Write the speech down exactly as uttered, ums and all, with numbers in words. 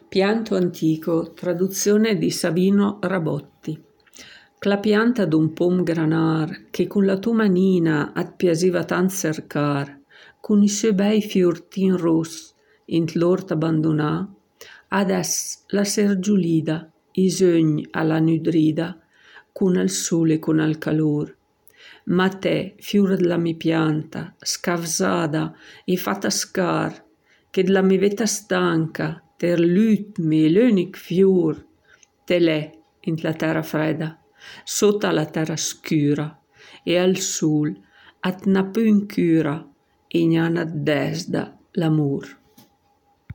Pianto antico, traduzione di Savino Rabotti. Cla pianta d'un pom granar, che con la tua manina at piasiva tant cercar, con i suoi bei fiortin ros, int l'ort abbandonà, ades la ser giulida, i sögn alla nudrida, con al sole e con al calor. Ma te, fiur della mi pianta, scavsada e fatta scar, che della mi veta stanca, ter l'utmi l'unic fiur, te l'è in la terra fredda, sotto la terra scura, e al sul, at n'a più in cura, e gn'ana desda l'amor.